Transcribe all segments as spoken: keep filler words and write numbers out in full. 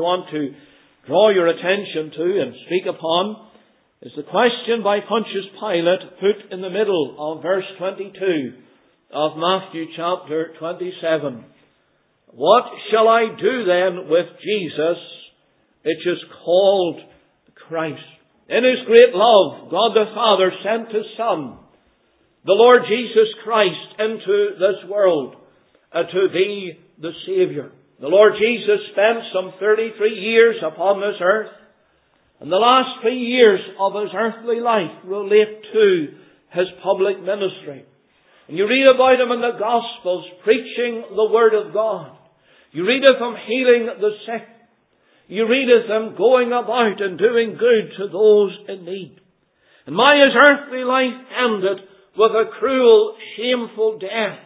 I want to draw your attention to and speak upon is the question by Pontius Pilate put in the middle of verse twenty-two of Matthew chapter twenty-seven. What shall I do then with Jesus, which is called Christ? In His great love, God the Father sent His Son, the Lord Jesus Christ, into this world uh, to be the Saviour. The Lord Jesus spent some thirty-three years upon this earth, and the last three years of His earthly life relate to His public ministry. And you read about Him in the Gospels preaching the Word of God. You read of Him healing the sick. You read of Him going about and doing good to those in need. And my His earthly life ended with a cruel, shameful death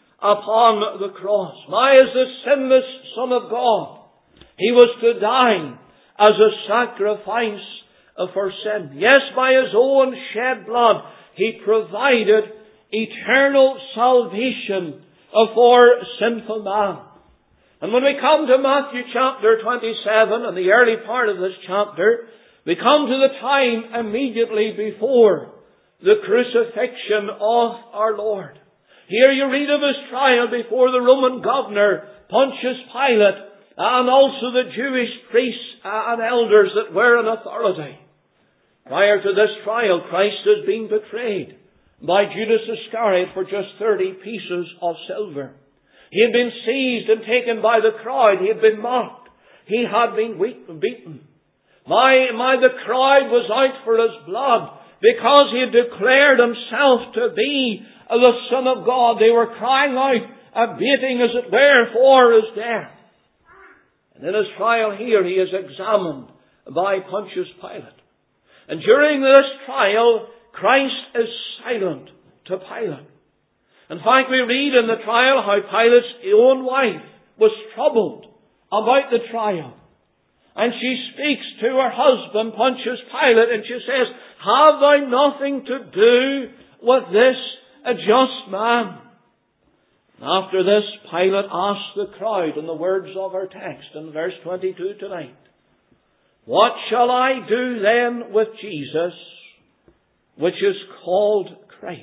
upon the cross. My as the sinless Son of God, He was to die as a sacrifice for sin. Yes, by His own shed blood, He provided eternal salvation for sinful man. And when we come to Matthew chapter twenty-seven, and the early part of this chapter, we come to the time immediately before the crucifixion of our Lord. Here you read of His trial before the Roman governor, Pontius Pilate, and also the Jewish priests and elders that were in authority. Prior to this trial, Christ has been betrayed by Judas Iscariot for just thirty pieces of silver. He had been seized and taken by the crowd. He had been mocked. He had been beaten. My, my, the crowd was out for His blood because He had declared Himself to be the Son of God. They were crying out, abaiting as it were for His death. And in His trial here, He is examined by Pontius Pilate. And during this trial, Christ is silent to Pilate. In fact, we read in the trial how Pilate's own wife was troubled about the trial. And she speaks to her husband, Pontius Pilate, and she says, have thou nothing to do with this a just man? And after this, Pilate asked the crowd in the words of our text in verse twenty-two tonight, what shall I do then with Jesus, which is called Christ?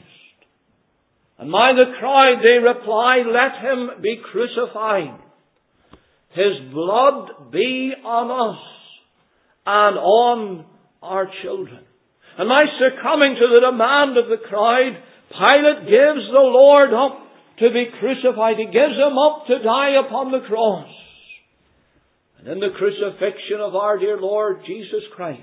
And by the crowd they reply, let Him be crucified. His blood be on us and on our children. And by succumbing to the demand of the crowd, Pilate gives the Lord up to be crucified. He gives Him up to die upon the cross. And in the crucifixion of our dear Lord Jesus Christ,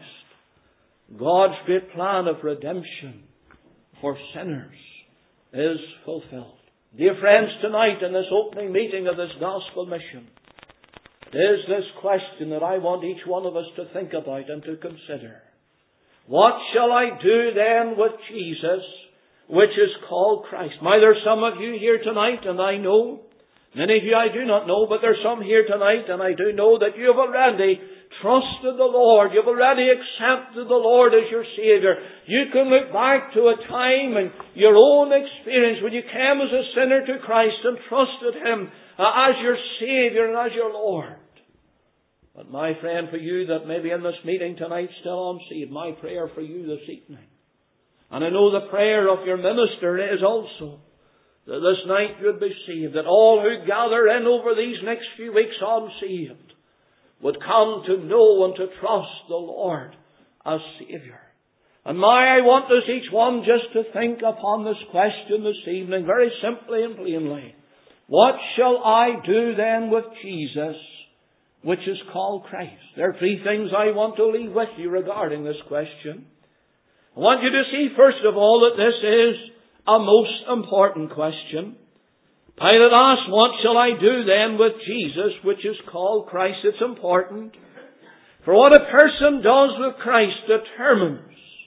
God's great plan of redemption for sinners is fulfilled. Dear friends, tonight in this opening meeting of this gospel mission, it is this question that I want each one of us to think about and to consider. What shall I do then with Jesus, which is called Christ? My, there's some of you here tonight, and I know, many of you I do not know, but there's some here tonight, and I do know that you have already trusted the Lord. You've already accepted the Lord as your Saviour. You can look back to a time in your own experience when you came as a sinner to Christ and trusted Him as your Saviour and as your Lord. But my friend, for you that may be in this meeting tonight still unsaved, my prayer for you this evening, and I know the prayer of your minister is also, that this night you'd be saved, that all who gather in over these next few weeks unsaved would come to know and to trust the Lord as Saviour. And my, I want us each one just to think upon this question this evening, very simply and plainly. What shall I do then with Jesus, which is called Christ? There are three things I want to leave with you regarding this question. I want you to see, first of all, that this is a most important question. Pilate asked, what shall I do then with Jesus, which is called Christ? It's important. For what a person does with Christ determines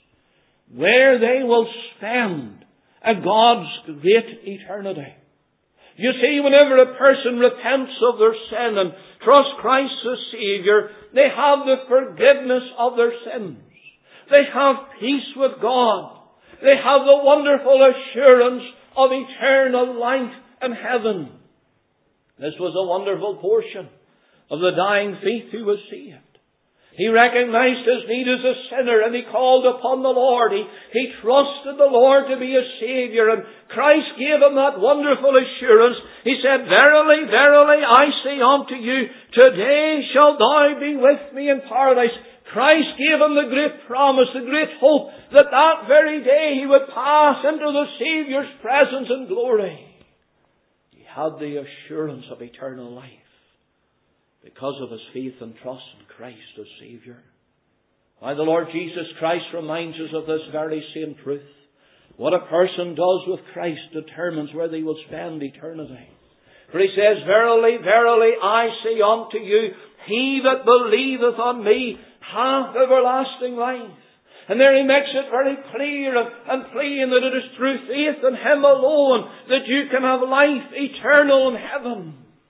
where they will spend a God's great eternity. You see, whenever a person repents of their sin and trusts Christ as Saviour, they have the forgiveness of their sins. They have peace with God. They have the wonderful assurance of eternal life in heaven. This was a wonderful portion of the dying thief who was saved. He recognized his need as a sinner, and he called upon the Lord. He, he trusted the Lord to be his Saviour, and Christ gave him that wonderful assurance. He said, "Verily, verily, I say unto you, today shalt thou be with me in paradise." Christ gave him the great promise, the great hope, that that very day he would pass into the Saviour's presence and glory. He had the assurance of eternal life because of his faith and trust in Christ as Saviour. Why, the Lord Jesus Christ reminds us of this very same truth. What a person does with Christ determines where they will spend eternity. For he says, "Verily, verily, I say unto you, he that believeth on me hath everlasting life." And there he makes it very clear and, and plain that it is through faith in him alone that you can have life eternal in heaven.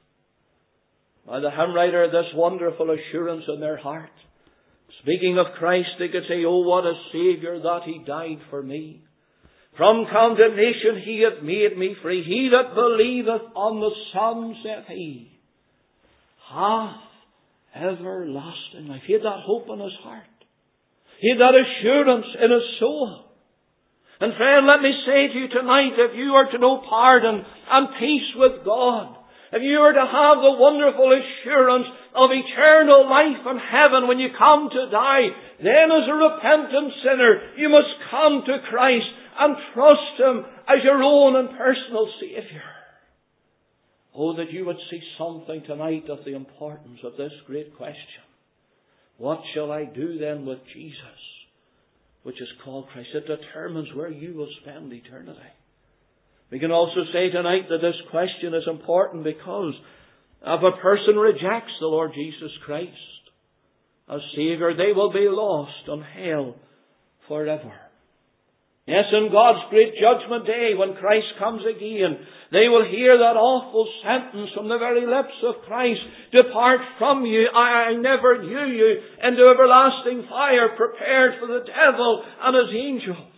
By the hymn writer had this wonderful assurance in their heart. Speaking of Christ, they could say, "Oh, what a Saviour that he died for me. From condemnation he hath made me free. He that believeth on the Son," saith he, "hath everlasting life." He had that hope in his heart. He had that assurance in his soul. And friend, let me say to you tonight, if you are to know pardon and peace with God, if you are to have the wonderful assurance of eternal life in heaven when you come to die, then as a repentant sinner, you must come to Christ and trust him as your own and personal Saviour. Oh, that you would see something tonight of the importance of this great question. What shall I do then with Jesus, which is called Christ? It determines where you will spend eternity. We can also say tonight that this question is important because if a person rejects the Lord Jesus Christ as Saviour, they will be lost in hell forever. Yes, in God's great judgment day, when Christ comes again, they will hear that awful sentence from the very lips of Christ, "Depart from you, I, I never knew you," into everlasting fire prepared for the devil and his angels.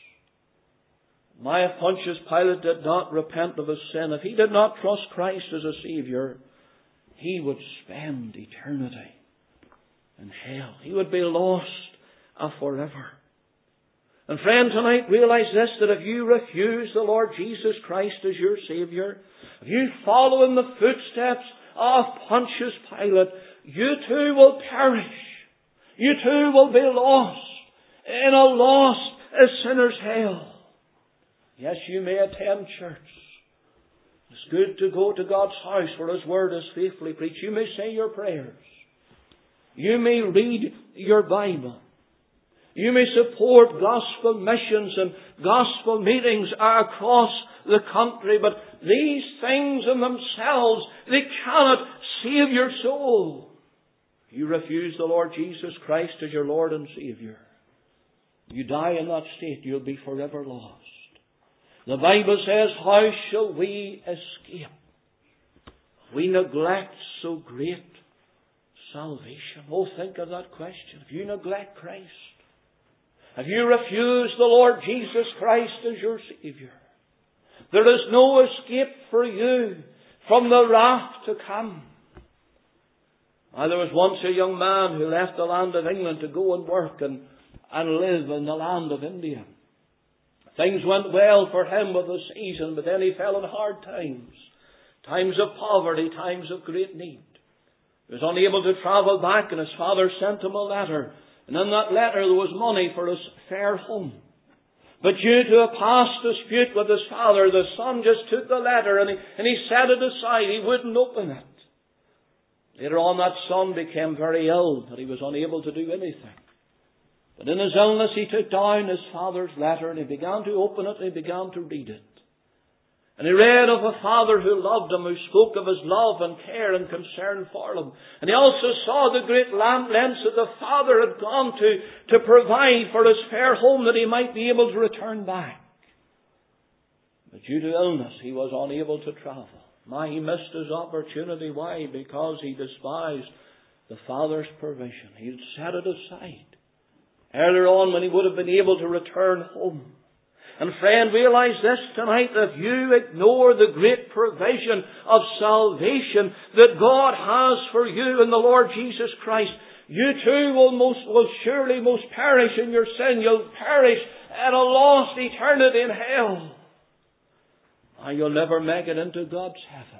My, if Pontius Pilate did not repent of his sin, if he did not trust Christ as a Saviour, he would spend eternity in hell. He would be lost forever. And friend, tonight realize this, that if you refuse the Lord Jesus Christ as your Saviour, if you follow in the footsteps of Pontius Pilate, you too will perish. You too will be lost in a lost sinner's hell. Yes, you may attend church. It's good to go to God's house where His Word is faithfully preached. You may say your prayers. You may read your Bible. You may support gospel missions and gospel meetings across the country, but these things in themselves, they cannot save your soul. If you refuse the Lord Jesus Christ as your Lord and Saviour, you die in that state, you'll be forever lost. The Bible says, how shall we escape? We neglect so great salvation. Oh, think of that question. If you neglect Christ, if you refuse the Lord Jesus Christ as your Saviour, there is no escape for you from the wrath to come. Now, there was once a young man who left the land of England to go and work and, and live in the land of India. Things went well for him with the season, but then he fell in hard times. Times of poverty, times of great need. He was unable to travel back, and his father sent him a letter. And in that letter there was money for his fare home. But due to a past dispute with his father, the son just took the letter and he, and he set it aside. He wouldn't open it. Later on, that son became very ill, that he was unable to do anything. But in his illness, he took down his father's letter and he began to open it and he began to read it. And he read of a father who loved him, who spoke of his love and care and concern for him. And he also saw the great lengths that the father had gone to to provide for his fare home, that he might be able to return back. But due to illness, he was unable to travel. My, he missed his opportunity. Why? Because he despised the father's provision. He had set it aside. Earlier on, when he would have been able to return home. And friend, realize this tonight, that if you ignore the great provision of salvation that God has for you in the Lord Jesus Christ, you too will most will surely most perish in your sin. You'll perish at a lost eternity in hell. And you'll never make it into God's heaven.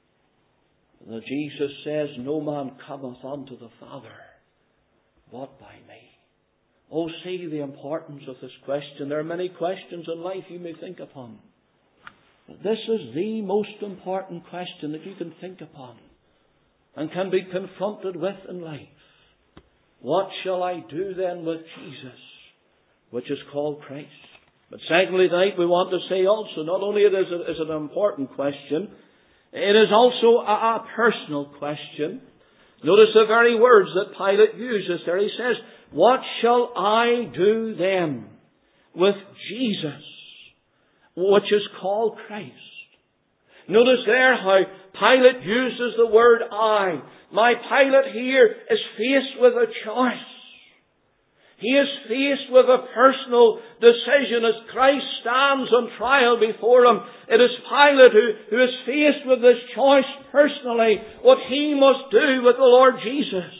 And Jesus says, no man cometh unto the Father but by me. Oh, see the importance of this question. There are many questions in life you may think upon. But this is the most important question that you can think upon and can be confronted with in life. What shall I do then with Jesus, which is called Christ? But secondly, tonight we want to say also, not only it is, a, is it an important question, it is also a, a personal question. Notice the very words that Pilate uses there. He says, what shall I do then with Jesus, which is called Christ? Notice there how Pilate uses the word I. My Pilate here is faced with a choice. He is faced with a personal decision as Christ stands on trial before him. It is Pilate who, who is faced with this choice personally, what he must do with the Lord Jesus.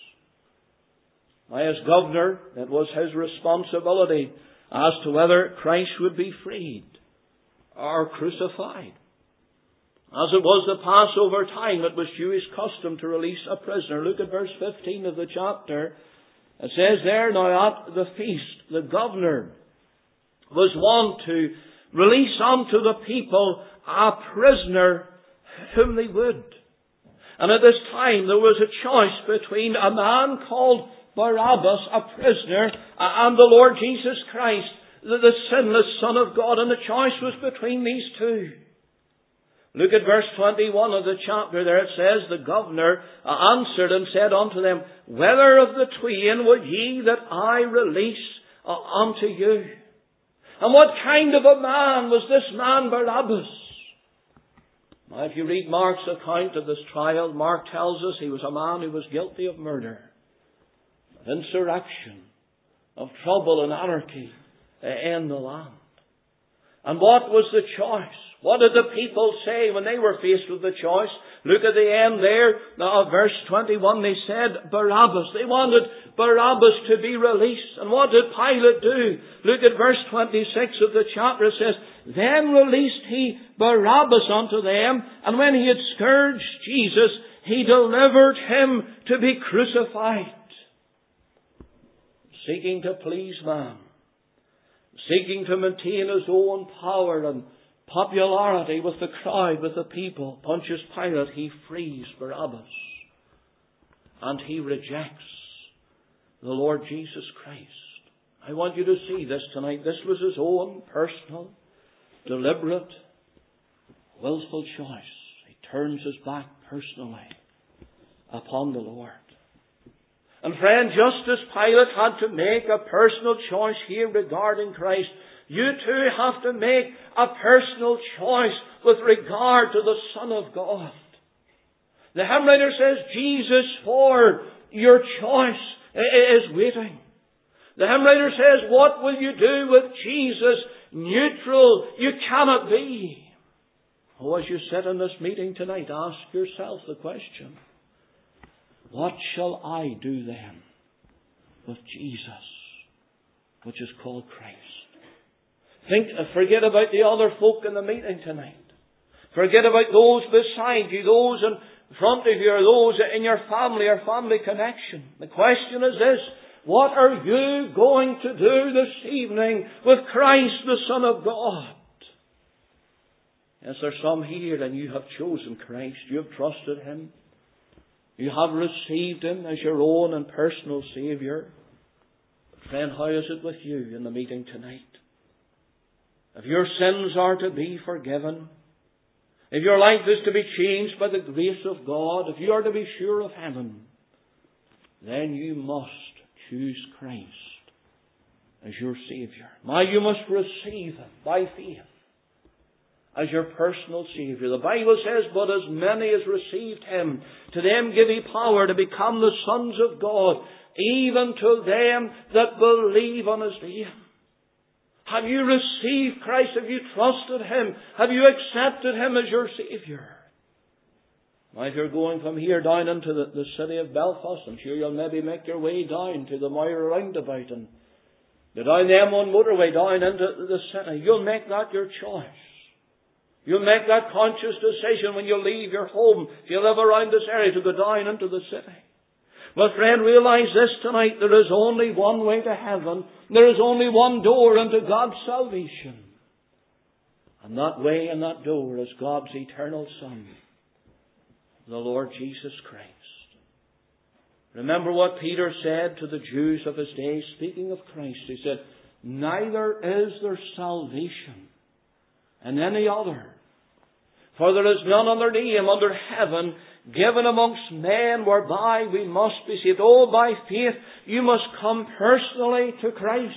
Now, as governor, it was his responsibility as to whether Christ would be freed or crucified. As it was the Passover time, it was Jewish custom to release a prisoner. Look at verse fifteen of the chapter. It says there, now at the feast, the governor was wont to release unto the people a prisoner whom they would. And at this time there was a choice between a man called Barabbas, a prisoner, and the Lord Jesus Christ, the, the sinless Son of God. And the choice was between these two. Look at verse twenty-one of the chapter there. It says, the governor answered and said unto them, whether of the twain would ye that I release unto you? And what kind of a man was this man Barabbas? Now, if you read Mark's account of this trial, Mark tells us he was a man who was guilty of murder, of insurrection, of trouble and anarchy in the land. And what was the choice? What did the people say when they were faced with the choice? Look at the end there of verse twenty-one. They said Barabbas. They wanted Barabbas to be released. And what did Pilate do? Look at verse twenty-six of the chapter. It says, then released he Barabbas unto them, and when he had scourged Jesus, he delivered him to be crucified. Seeking to please man, seeking to maintain his own power and popularity with the crowd, with the people, Pontius Pilate, he frees Barabbas. And he rejects the Lord Jesus Christ. I want you to see this tonight. This was his own personal, deliberate, willful choice. He turns his back personally upon the Lord. And friend, just as Pilate had to make a personal choice here regarding Christ, you too have to make a personal choice with regard to the Son of God. The hymn writer says, Jesus, for your choice is waiting. The hymn writer says, what will you do with Jesus? Neutral you cannot be. Oh, as you sit in this meeting tonight, ask yourself the question, what shall I do then with Jesus, which is called Christ? Think, forget about the other folk in the meeting tonight. Forget about those beside you, those in front of you, or those in your family or family connection. The question is this, what are you going to do this evening with Christ, the Son of God? Is there some here and you have chosen Christ? You have trusted Him. You have received Him as your own and personal Saviour. Friend, how is it with you in the meeting tonight? If your sins are to be forgiven, if your life is to be changed by the grace of God, if you are to be sure of heaven, then you must choose Christ as your Saviour. Now you must receive Him by faith as your personal Saviour. The Bible says, but as many as received Him, to them give He power to become the sons of God, even to them that believe on His name. Have you received Christ? Have you trusted Him? Have you accepted Him as your Saviour? Now, if you're going from here down into the, the city of Belfast, I'm sure you'll maybe make your way down to the Moira roundabout and go down the M one motorway down into the city. You'll make that your choice. You'll make that conscious decision when you leave your home, if you live around this area, to go down into the city. But friend, realize this tonight, there is only one way to heaven. There is only one door into God's salvation. And that way and that door is God's eternal Son, the Lord Jesus Christ. Remember what Peter said to the Jews of his day, speaking of Christ. He said, neither is there salvation in any other, for there is none other name under heaven given amongst men whereby we must be saved. Oh, by faith you must come personally to Christ.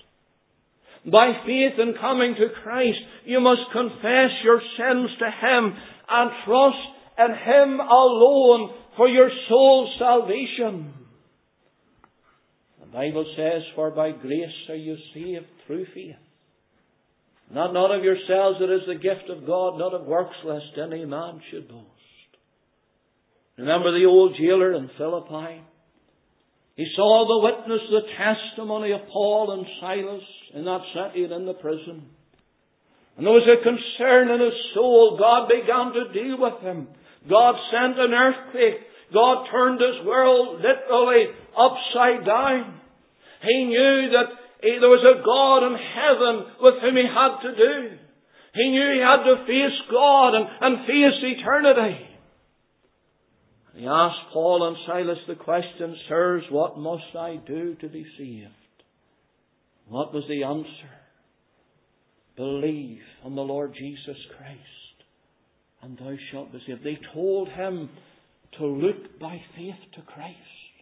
By faith in coming to Christ, you must confess your sins to Him and trust in Him alone for your soul's salvation. The Bible says, for by grace are you saved through faith. Not, not of yourselves, it is the gift of God, not of works, lest any man should boast. Remember the old jailer in Philippi? He saw the witness, the testimony of Paul and Silas in that city and in the prison. And there was a concern in his soul. God began to deal with him. God sent an earthquake. God turned his world literally upside down. He knew that there was a God in heaven with whom he had to do. He knew he had to face God and, and face eternity. He asked Paul and Silas the question, sirs, what must I do to be saved? What was the answer? Believe on the Lord Jesus Christ, and thou shalt be saved. They told him to look by faith to Christ.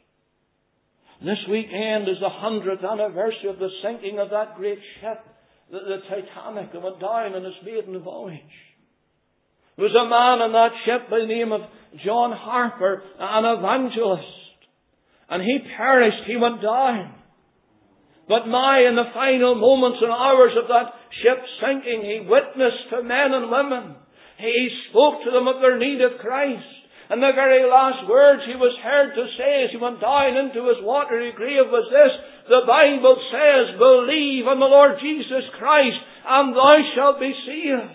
This weekend is the hundredth anniversary of the sinking of that great ship, the, the Titanic, that went down on its maiden voyage. There was a man on that ship by the name of John Harper, an evangelist. And he perished, he went down. But my, in the final moments and hours of that ship sinking, he witnessed to men and women. He spoke to them of their need of Christ. And the very last words he was heard to say as he went down into his watery grave was this: the Bible says, believe on the Lord Jesus Christ, and thou shalt be saved.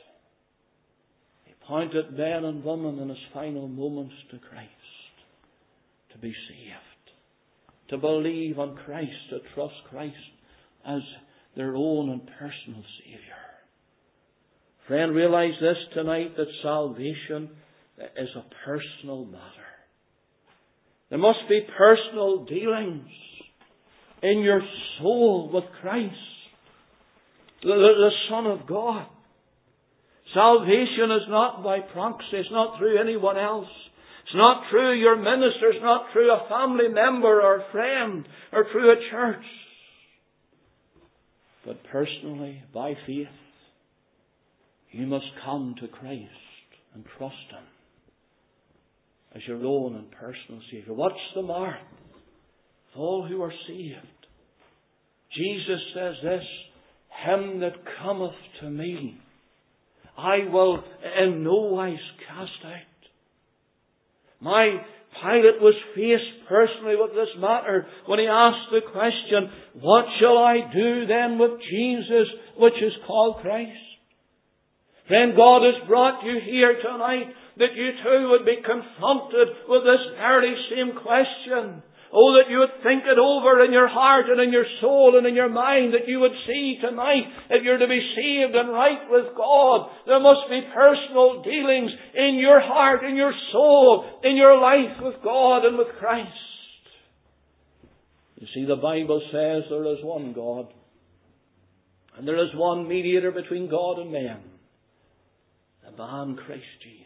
Pointed men and women in his final moments to Christ, to be saved, to believe on Christ, to trust Christ as their own and personal Saviour. Friend, realize this tonight, that salvation is a personal matter. There must be personal dealings in your soul with Christ, the, the, the Son of God. Salvation is not by proxy. It's not through anyone else. It's not through your minister. It's not through a family member or a friend or through a church. But personally, by faith, you must come to Christ and trust Him as your own and personal Saviour. What's the mark of all who are saved? Jesus says this, him that cometh to me, I will in no wise cast out. My Pilate was faced personally with this matter when he asked the question, what shall I do then with Jesus, which is called Christ? Friend, God has brought you here tonight that you too would be confronted with this very same question. Oh, that you would think it over in your heart and in your soul and in your mind, that you would see tonight, if you're to be saved and right with God, there must be personal dealings in your heart, in your soul, in your life with God and with Christ. You see, the Bible says there is one God, and there is one mediator between God and man, the man Christ Jesus.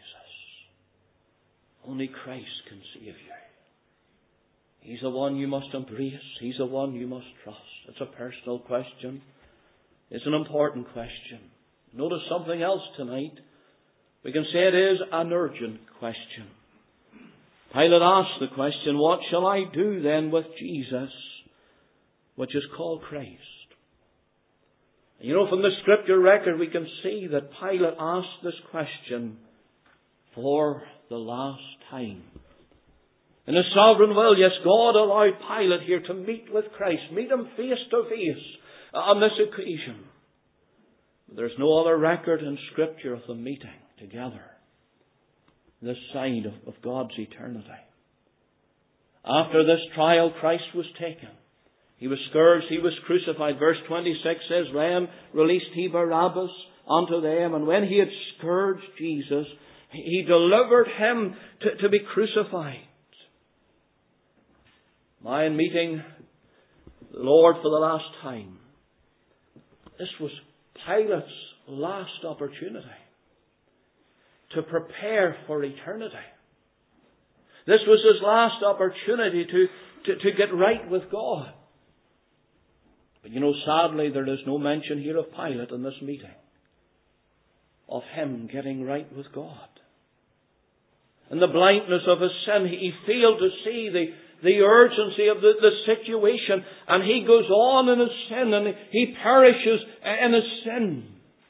Only Christ can save you. He's the one you must embrace. He's the one you must trust. It's a personal question. It's an important question. Notice something else tonight. We can say it is an urgent question. Pilate asked the question, what shall I do then with Jesus, which is called Christ? You know, from the Scripture record we can see that Pilate asked this question for the last time. In His sovereign will, yes, God allowed Pilate here to meet with Christ, meet Him face to face on this occasion. But there's no other record in Scripture of them meeting together this side of, of God's eternity. After this trial, Christ was taken. He was scourged, He was crucified. Verse twenty-six says, Then released He Barabbas unto them, and when He had scourged Jesus, He delivered Him to, to be crucified. My in meeting the Lord for the last time, this was Pilate's last opportunity to prepare for eternity. This was his last opportunity to, to, to get right with God. But you know, sadly, there is no mention here of Pilate in this meeting, of him getting right with God. In the blindness of his sin, he failed to see the, the urgency of the, the situation, and he goes on in his sin, and he perishes in his sin.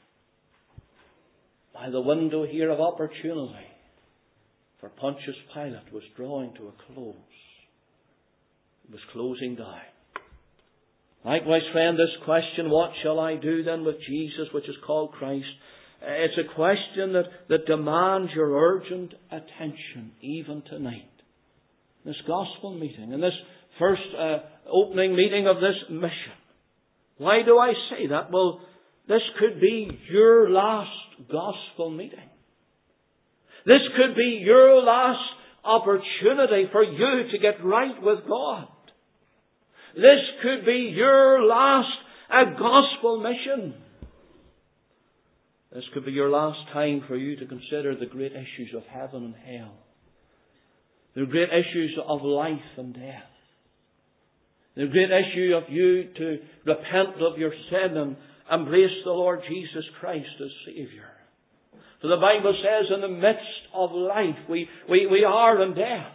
By the window here of opportunity for Pontius Pilate was drawing to a close. It was closing down. Likewise, friend, this question, what shall I do then with Jesus, which is called Christ? It's a question that, that demands your urgent attention even tonight. This gospel meeting, and this first uh, opening meeting of this mission. Why do I say that? Well, this could be your last gospel meeting. This could be your last opportunity for you to get right with God. This could be your last uh, gospel mission. This could be your last time for you to consider the great issues of heaven and hell. The great issues of life and death. The great issue of you to repent of your sin and embrace the Lord Jesus Christ as Saviour. For the Bible says in the midst of life we, we, we are in death.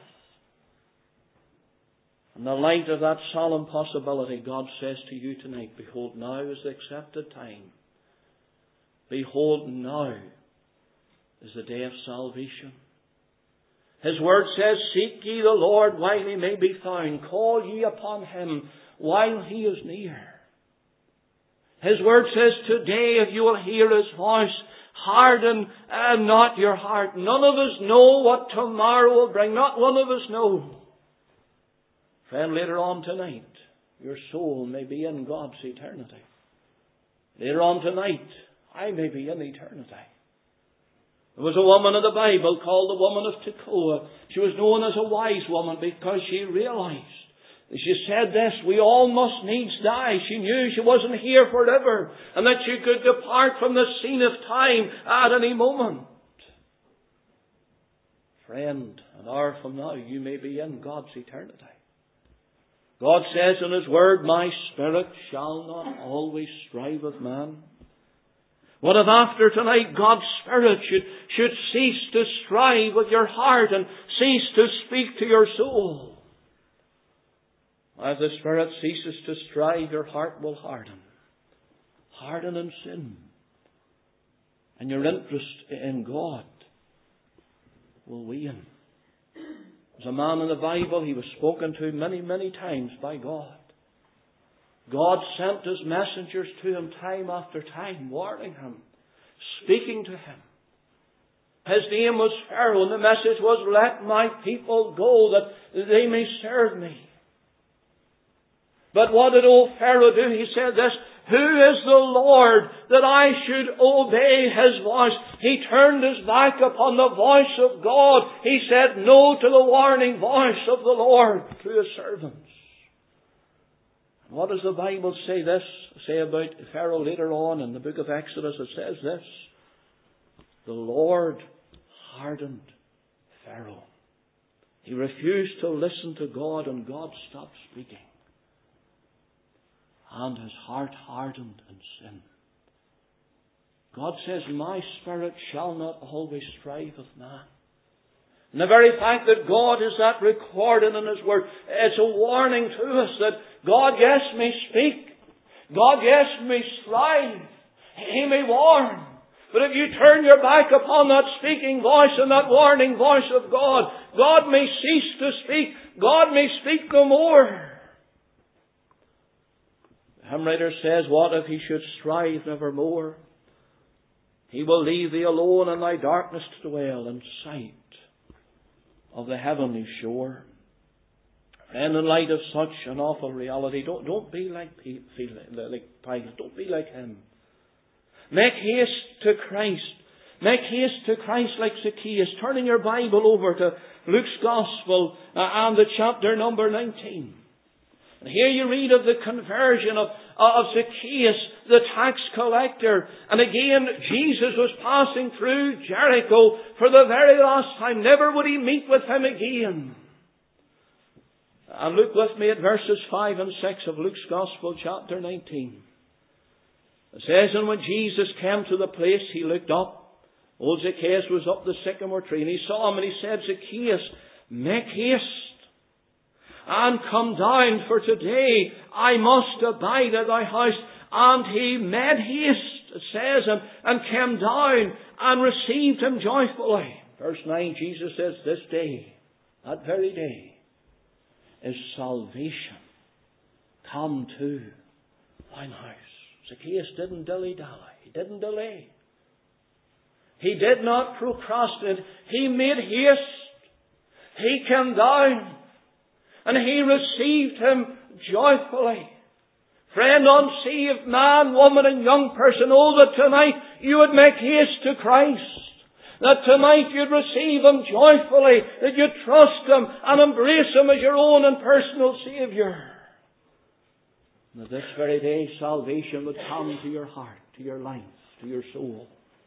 In the light of that solemn possibility, God says to you tonight, behold, now is the accepted time. Behold, now is the day of salvation. His word says, seek ye the Lord while He may be found. Call ye upon Him while He is near. His word says, today if you will hear His voice, harden uh, not your heart. None of us know what tomorrow will bring. Not one of us know. Friend, later on tonight, your soul may be in God's eternity. Later on tonight, I may be in eternity. There was a woman in the Bible called the woman of Tekoa. She was known as a wise woman because she realized, she said this, we all must needs die. She knew she wasn't here forever and that she could depart from the scene of time at any moment. Friend, an hour from now you may be in God's eternity. God says in His word, my spirit shall not always strive with man. What if after tonight God's Spirit should, should cease to strive with your heart and cease to speak to your soul? As the Spirit ceases to strive, your heart will harden. Harden in sin. And your interest in God will wane. As a man in the Bible, he was spoken to many, many times by God. God sent His messengers to him time after time, warning him, speaking to him. His name was Pharaoh, and the message was, let my people go that they may serve me. But what did old Pharaoh do? He said this, who is the Lord that I should obey His voice? He turned his back upon the voice of God. He said no to the warning voice of the Lord through His servants. What does the Bible say this? Say about Pharaoh later on in the book of Exodus? It says this. The Lord hardened Pharaoh. He refused to listen to God and God stopped speaking. And his heart hardened in sin. God says, my spirit shall not always strive with man. And the very fact that God is that recorded in His Word, it's a warning to us that God, yes, may speak. God, yes, may strive. He may warn. But if you turn your back upon that speaking voice and that warning voice of God, God may cease to speak. God may speak no more. The hymn writer says, what if he should strive nevermore? He will leave thee alone in thy darkness to dwell in sight of the heavenly shore. And in light of such an awful reality, don't, don't be like, like Pilate. Don't be like him. Make haste to Christ. Make haste to Christ like Zacchaeus. Turning your Bible over to Luke's Gospel uh, and the chapter number nineteen. And here you read of the conversion of, of Zacchaeus, the tax collector. And again, Jesus was passing through Jericho for the very last time. Never would he meet with him again. And look with me at verses five and six of Luke's Gospel, chapter nineteen. It says, and when Jesus came to the place, he looked up. Old Zacchaeus was up the sycamore tree, and he saw him, and he said, Zacchaeus, make haste and come down, for today I must abide at thy house. And he made haste, it says, and, and came down and received him joyfully. Verse nine, Jesus says, this day, that very day, is salvation come to thine house. Zacchaeus didn't dilly-dally. He didn't delay. He did not procrastinate. He made haste. He came down. And he received him joyfully. Friend, unsaved man, woman and young person, oh, that tonight you would make haste to Christ. That tonight you'd receive him joyfully. That you'd trust him and embrace him as your own and personal Saviour. And that this very day salvation would come to your heart, to your life, to your soul,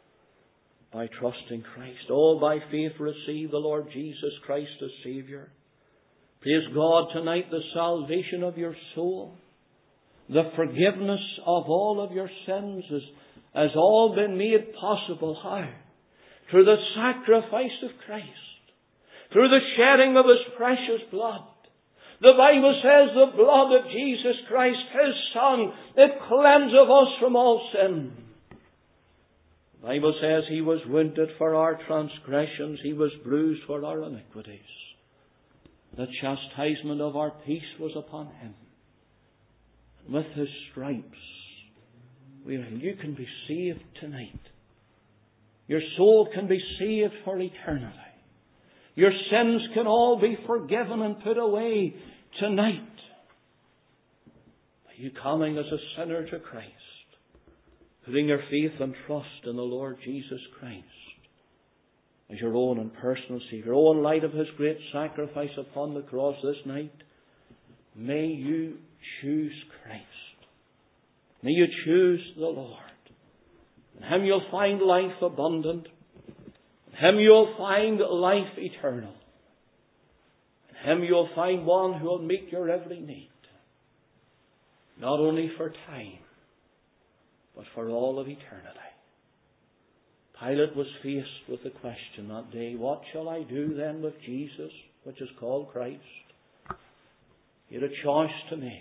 by trusting Christ. All by faith receive the Lord Jesus Christ as Saviour. Praise God tonight, the salvation of your soul, the forgiveness of all of your sins has, has all been made possible. How? Through the sacrifice of Christ, through the shedding of His precious blood. The Bible says the blood of Jesus Christ, His Son, it cleanseth us from all sin. The Bible says He was wounded for our transgressions, He was bruised for our iniquities. The chastisement of our peace was upon Him. And with His stripes, we, you can be saved tonight. Your soul can be saved for eternity. Your sins can all be forgiven and put away tonight. By you coming as a sinner to Christ, putting your faith and trust in the Lord Jesus Christ as your own and personal Saviour. Oh, in light of His great sacrifice upon the cross this night, may you choose Christ. May you choose the Lord. In Him you'll find life abundant. In Him you'll find life eternal. In Him you'll find one who will meet your every need. Not only for time, but for all of eternity. Pilate was faced with the question that day, what shall I do then with Jesus, which is called Christ? He had a choice to make.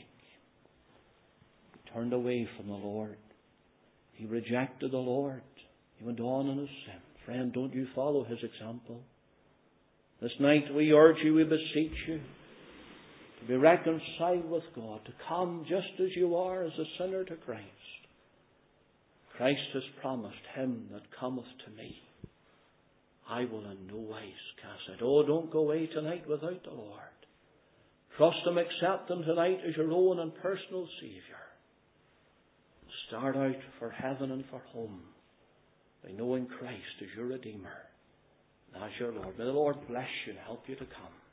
He turned away from the Lord. He rejected the Lord. He went on in his sin. Friend, don't you follow his example. This night we urge you, we beseech you, to be reconciled with God, to come just as you are as a sinner to Christ. Christ has promised, him that cometh to me, I will in no wise cast out. Oh, don't go away tonight without the Lord. Trust Him, accept Him tonight as your own and personal Saviour. Start out for heaven and for home by knowing Christ as your Redeemer and as your Lord. May the Lord bless you and help you to come.